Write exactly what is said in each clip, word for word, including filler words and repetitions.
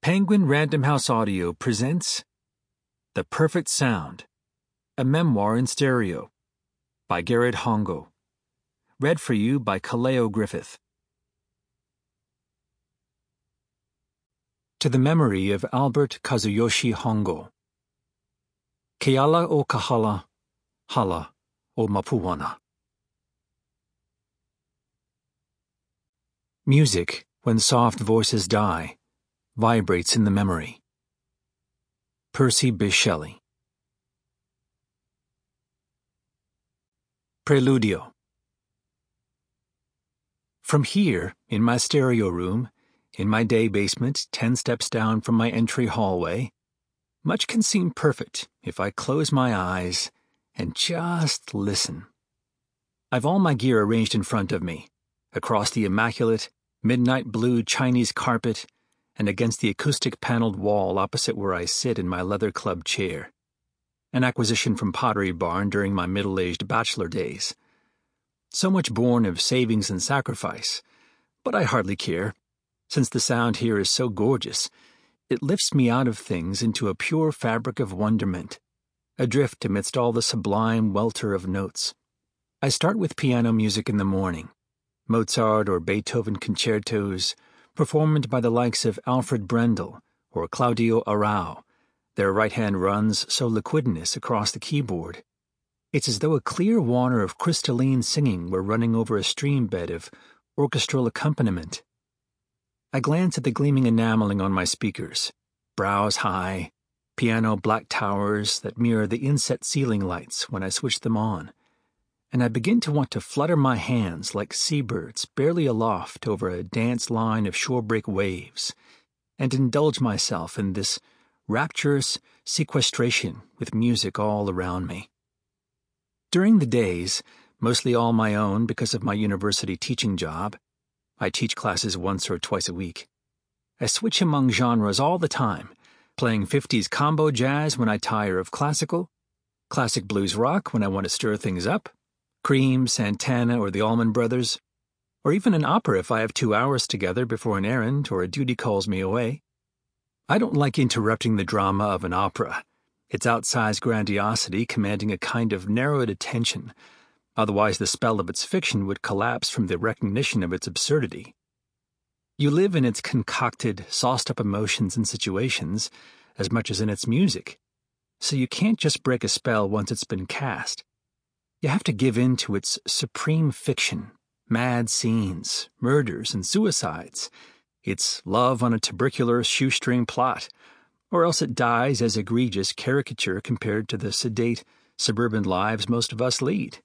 Penguin Random House Audio presents The Perfect Sound, a memoir in stereo, by Garrett Hongo. Read for you by Kaleo Griffith. To the memory of Albert Kazuyoshi Hongo. Keala o Kahala, Hala o Mapuana. Music, when soft voices die, vibrates in the memory. Percy Bysshe Shelley. Preludio. From here, in my stereo room, in my day basement ten steps down from my entry hallway, much can seem perfect if I close my eyes and just listen. I've all my gear arranged in front of me, across the immaculate, midnight blue Chinese carpet and against the acoustic paneled wall opposite where I sit in my leather club chair, an acquisition from Pottery Barn during my middle-aged bachelor days. So much born of savings and sacrifice, but I hardly care, since the sound here is so gorgeous. It lifts me out of things into a pure fabric of wonderment, adrift amidst all the sublime welter of notes. I start with piano music in the morning, Mozart or Beethoven concertos, performed by the likes of Alfred Brendel or Claudio Arrau, their right-hand runs so liquidinous across the keyboard. It's as though a clear water of crystalline singing were running over a streambed of orchestral accompaniment. I glance at the gleaming enameling on my speakers, brows high, piano black towers that mirror the inset ceiling lights when I switch them on, and I begin to want to flutter my hands like seabirds barely aloft over a dance line of shorebreak waves, and indulge myself in this rapturous sequestration with music all around me. During the days, mostly all my own because of my university teaching job, I teach classes once or twice a week, I switch among genres all the time, playing fifties combo jazz when I tire of classical, classic blues rock when I want to stir things up, Cream, Santana, or the Allman Brothers, or even an opera if I have two hours together before an errand or a duty calls me away. I don't like interrupting the drama of an opera, its outsized grandiosity commanding a kind of narrowed attention, otherwise the spell of its fiction would collapse from the recognition of its absurdity. You live in its concocted, sauced-up emotions and situations as much as in its music, so you can't just break a spell once it's been cast. You have to give in to its supreme fiction, mad scenes, murders, and suicides, its love on a tubercular shoestring plot, or else it dies as egregious caricature compared to the sedate, suburban lives most of us lead.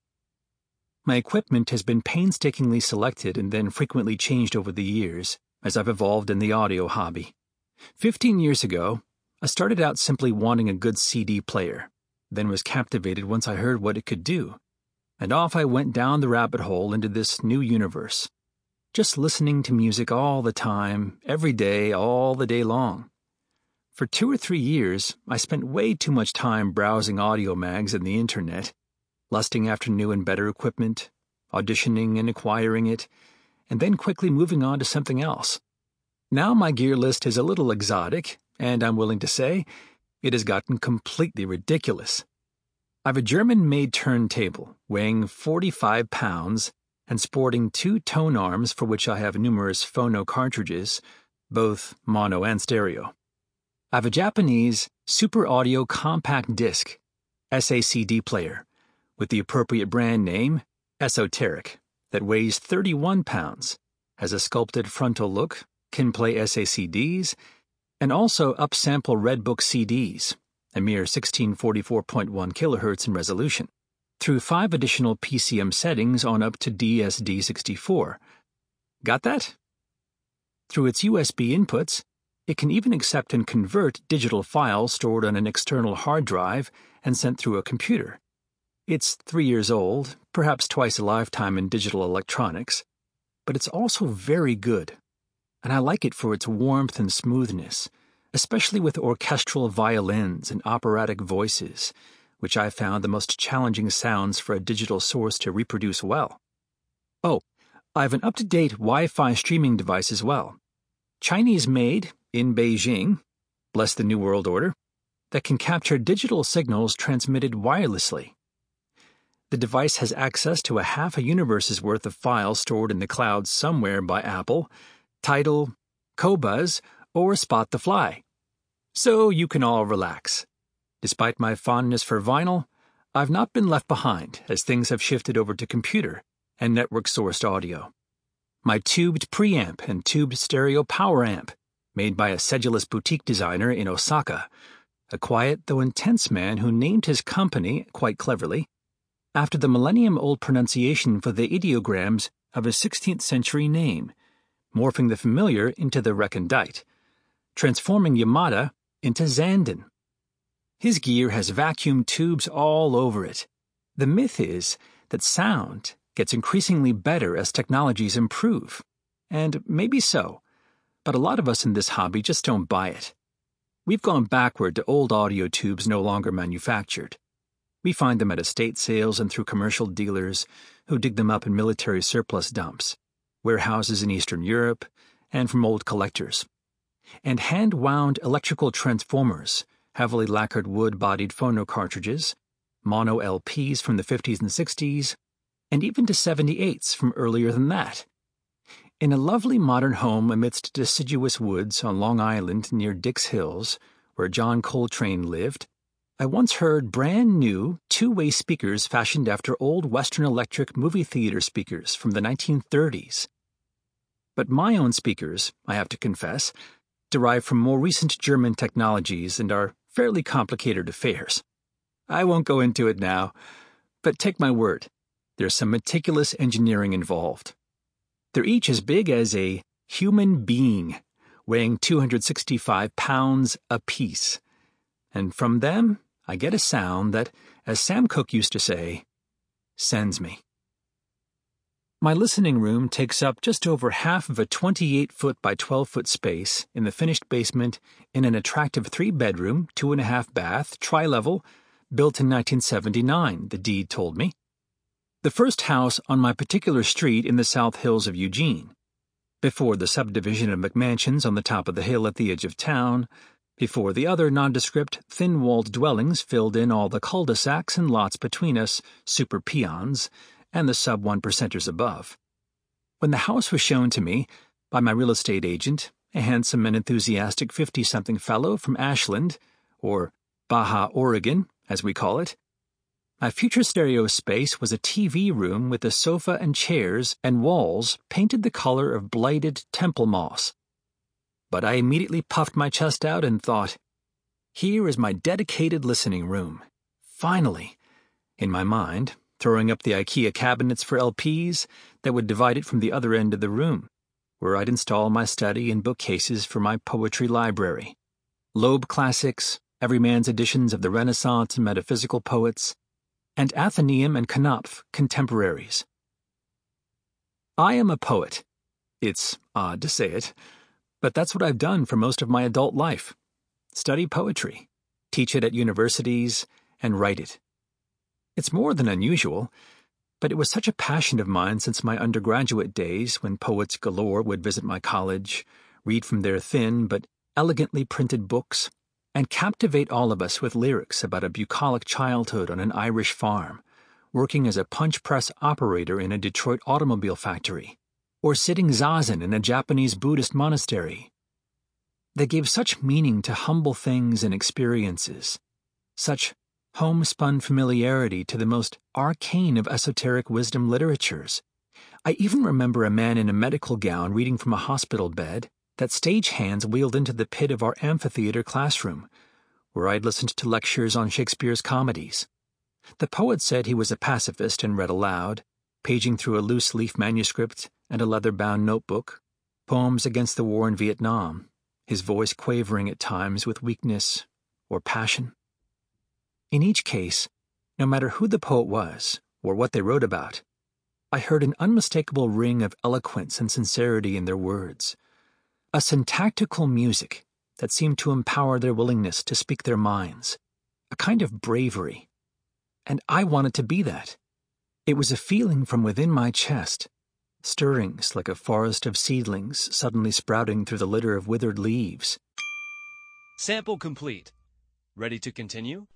My equipment has been painstakingly selected and then frequently changed over the years as I've evolved in the audio hobby. Fifteen years ago, I started out simply wanting a good C D player, then was captivated once I heard what it could do, and off I went down the rabbit hole into this new universe, just listening to music all the time, every day, all the day long. For two or three years, I spent way too much time browsing audio mags and the internet, lusting after new and better equipment, auditioning and acquiring it, and then quickly moving on to something else. Now my gear list is a little exotic, and I'm willing to say, it has gotten completely ridiculous. I've a German-made turntable weighing forty-five pounds and sporting two tone arms for which I have numerous phono cartridges, both mono and stereo. I've a Japanese Super Audio Compact Disc, S A C D player, with the appropriate brand name, Esoteric, that weighs thirty-one pounds, has a sculpted frontal look, can play S A C Ds, and also upsample Redbook C Ds, a mere sixteen forty-four point one kilohertz in resolution, through five additional P C M settings on up to D S D sixty-four. Got that? Through its U S B inputs, it can even accept and convert digital files stored on an external hard drive and sent through a computer. It's three years old, perhaps twice a lifetime in digital electronics, but it's also very good, and I like it for its warmth and smoothness, especially with orchestral violins and operatic voices, which I found the most challenging sounds for a digital source to reproduce well. Oh, I have an up-to-date Wi-Fi streaming device as well. Chinese-made, in Beijing, bless the New World Order, that can capture digital signals transmitted wirelessly. The device has access to a half a universe's worth of files stored in the cloud somewhere by Apple, Tidal, Qobuz, or Spot the Fly. So you can all relax. Despite my fondness for vinyl, I've not been left behind as things have shifted over to computer and network-sourced audio. My tubed preamp and tubed stereo power amp, made by a sedulous boutique designer in Osaka, a quiet though intense man who named his company, quite cleverly, after the millennium-old pronunciation for the ideograms of a sixteenth century name, morphing the familiar into the recondite, transforming Yamada into Zandon. His gear has vacuum tubes all over it. The myth is that sound gets increasingly better as technologies improve. And maybe so, but a lot of us in this hobby just don't buy it. We've gone backward to old audio tubes no longer manufactured. We find them at estate sales and through commercial dealers who dig them up in military surplus dumps, warehouses in Eastern Europe, and from old collectors. And hand-wound electrical transformers, heavily lacquered wood-bodied phono cartridges, mono L Ps from the fifties and sixties, and even to seventy-eights from earlier than that. In a lovely modern home amidst deciduous woods on Long Island near Dix Hills, where John Coltrane lived, I once heard brand-new two-way speakers fashioned after old Western Electric movie theater speakers from the nineteen thirties. But my own speakers, I have to confess, derive from more recent German technologies and are fairly complicated affairs. I won't go into it now, but take my word, there's some meticulous engineering involved. They're each as big as a human being, weighing two hundred sixty-five pounds apiece. And from them, I get a sound that, as Sam Cooke used to say, sends me. My listening room takes up just over half of a twenty-eight foot by twelve foot space in the finished basement in an attractive three-bedroom, two-and-a-half bath, tri-level, built in nineteen seventy-nine, the deed told me. The first house on my particular street in the South Hills of Eugene, before the subdivision of McMansions on the top of the hill at the edge of town, before the other nondescript, thin-walled dwellings filled in all the cul-de-sacs and lots between us, super peons, and the sub-one percenters above. When the house was shown to me by my real estate agent, a handsome and enthusiastic fifty-something fellow from Ashland, or Baja, Oregon, as we call it, my future stereo space was a T V room with a sofa and chairs and walls painted the color of blighted temple moss. But I immediately puffed my chest out and thought, here is my dedicated listening room. Finally, in my mind, throwing up the IKEA cabinets for L Ps that would divide it from the other end of the room, where I'd install my study and bookcases for my poetry library. Loeb classics, Everyman's editions of the Renaissance and metaphysical poets, and Athenaeum and Knopf contemporaries. I am a poet. It's odd to say it, but that's what I've done for most of my adult life. Study poetry, teach it at universities, and write it. It's more than unusual, but it was such a passion of mine since my undergraduate days when poets galore would visit my college, read from their thin but elegantly printed books, and captivate all of us with lyrics about a bucolic childhood on an Irish farm, working as a punch press operator in a Detroit automobile factory, or sitting zazen in a Japanese Buddhist monastery. They gave such meaning to humble things and experiences, such homespun familiarity to the most arcane of esoteric wisdom literatures. I even remember a man in a medical gown reading from a hospital bed that stagehands wheeled into the pit of our amphitheater classroom, where I'd listened to lectures on Shakespeare's comedies. The poet said he was a pacifist and read aloud, paging through a loose-leaf manuscript and a leather-bound notebook, poems against the war in Vietnam, his voice quavering at times with weakness or passion. In each case, no matter who the poet was or what they wrote about, I heard an unmistakable ring of eloquence and sincerity in their words, a syntactical music that seemed to empower their willingness to speak their minds, a kind of bravery. And I wanted to be that. It was a feeling from within my chest, stirrings like a forest of seedlings suddenly sprouting through the litter of withered leaves, Sample complete. Ready to continue?